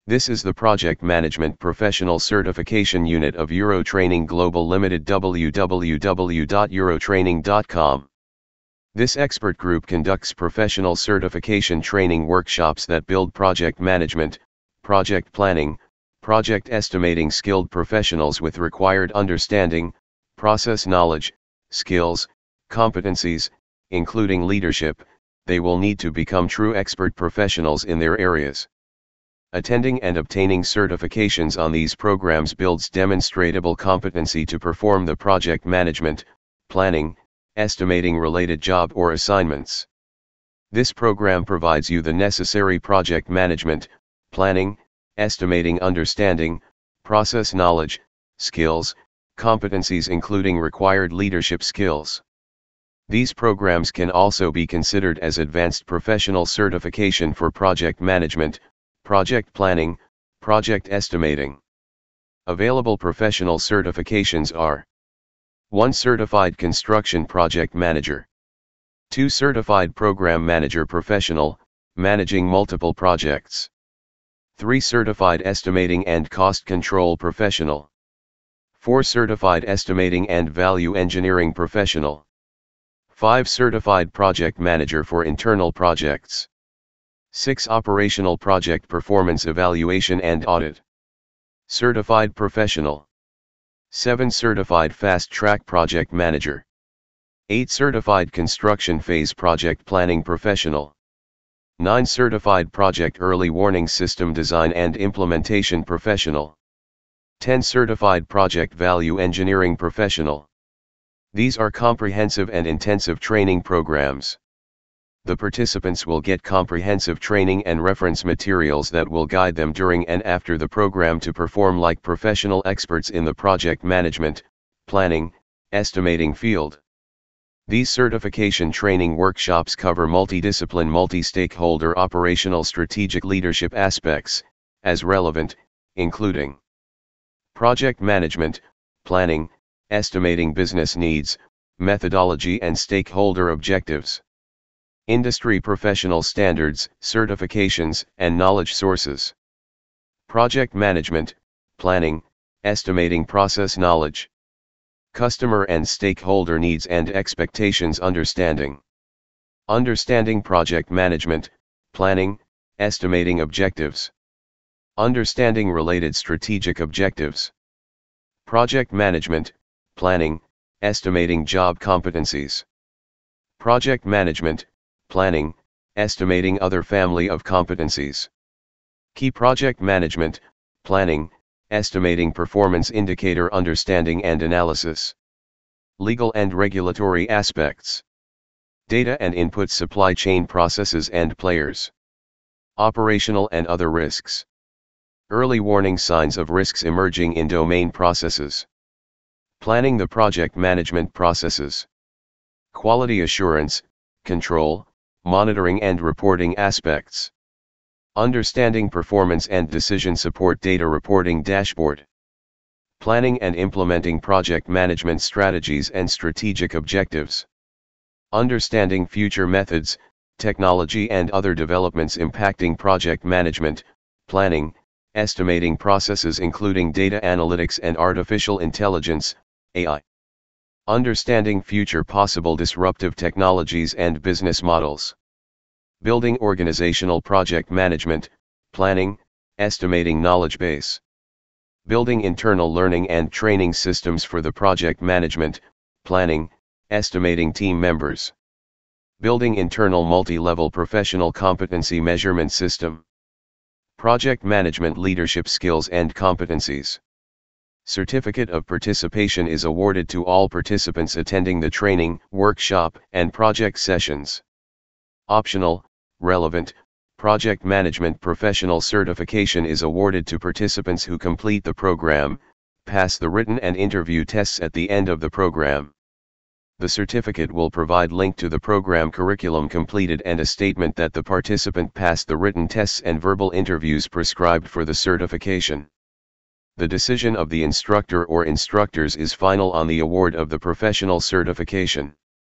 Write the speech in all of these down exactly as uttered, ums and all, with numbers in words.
This is the Project Management Professional Certification Unit of Eurotraining Global Limited, w w w dot eurotraining dot com. This expert group conducts professional certification training workshops that build project management, project planning, project estimating skilled professionals with required understanding, process knowledge, skills, competencies, including leadership. They will need to become true expert professionals in their areas. Attending and obtaining certifications on these programs builds demonstrable competency to perform the project management, planning, estimating related job or assignments. This program provides you the necessary project management, planning, estimating understanding, process knowledge, skills, competencies including required leadership skills. These programs can also be considered as advanced professional certification for project management, project planning, project estimating. Available professional certifications are: one Certified Construction Project Manager, two Certified Program Manager Professional, managing multiple projects, three Certified Estimating and Cost Control Professional, four Certified Estimating and Value Engineering Professional, five Certified Project Manager for Internal Projects, six Operational Project Performance Evaluation and Audit, Certified Professional, seven Certified Fast Track Project Manager, eight Certified Construction Phase Project Planning Professional, nine Certified Project Early Warning System Design and Implementation Professional, ten Certified Project Value Engineering Professional. These are comprehensive and intensive training programs. The participants will get comprehensive training and reference materials that will guide them during and after the program to perform like professional experts in the project management, planning, estimating field. These certification training workshops cover multidiscipline, multi-stakeholder operational strategic leadership aspects, as relevant, including project management, planning, estimating business needs, methodology and stakeholder objectives, industry professional standards, certifications, and knowledge sources, project management, planning, estimating process knowledge, customer and stakeholder needs and expectations understanding, understanding project management, planning, estimating objectives, understanding related strategic objectives, project management, planning, estimating job competencies, project management, planning, estimating other family of competencies, key project management, planning, estimating performance indicator understanding and analysis, legal and regulatory aspects, data and input supply chain processes and players, operational and other risks, early warning signs of risks emerging in domain processes, planning the project management processes, quality assurance, control, monitoring and reporting aspects, understanding performance and decision support data reporting dashboard, planning and implementing project management strategies and strategic objectives, understanding future methods, technology and other developments impacting project management, planning, estimating processes including data analytics and artificial intelligence, A I. Understanding future possible disruptive technologies and business models. Building organizational project management, planning, estimating knowledge base. Building internal learning and training systems for the project management, planning, estimating team members. Building internal multi-level professional competency measurement system. Project management leadership skills and competencies. Certificate of participation is awarded to all participants attending the training, workshop, and project sessions. Optional, relevant, project management professional certification is awarded to participants who complete the program, pass the written and interview tests at the end of the program. The certificate will provide link to the program curriculum completed and a statement that the participant passed the written tests and verbal interviews prescribed for the certification. The decision of the instructor or instructors is final on the award of the professional certification.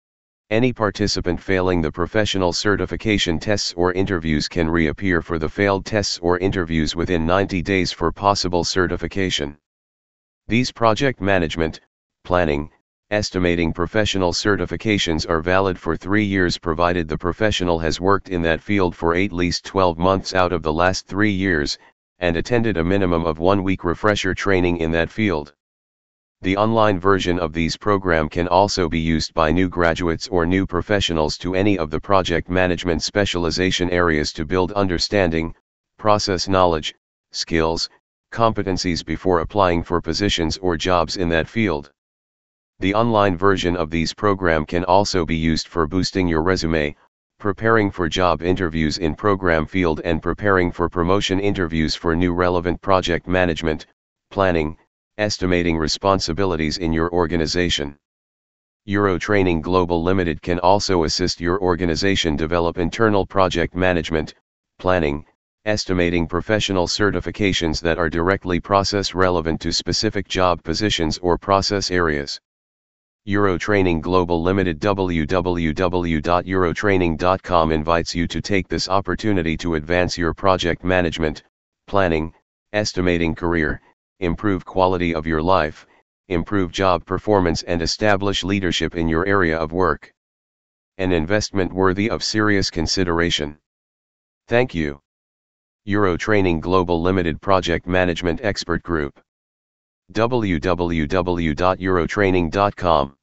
Any participant failing the professional certification tests or interviews can reappear for the failed tests or interviews within ninety days for possible certification. These project management, planning, estimating professional certifications are valid for three years provided the professional has worked in that field for at least twelve months out of the last three years, and attended a minimum of one week refresher training in that field. The online version of these program can also be used by new graduates or new professionals to any of the project management specialization areas to build understanding, process knowledge, skills, competencies before applying for positions or jobs in that field. The online version of these program can also be used for boosting your resume, preparing for job interviews in program field and preparing for promotion interviews for new relevant project management, planning, estimating responsibilities in your organization. Euro Training Global Limited can also assist your organization develop internal project management, planning, estimating professional certifications that are directly process relevant to specific job positions or process areas. Euro Training Global Limited w w w dot eurotraining dot com invites you to take this opportunity to advance your project management, planning, estimating career, improve quality of your life, improve job performance and establish leadership in your area of work. An investment worthy of serious consideration. Thank you. Euro Training Global Limited Project Management Expert Group. w w w dot eurotraining dot com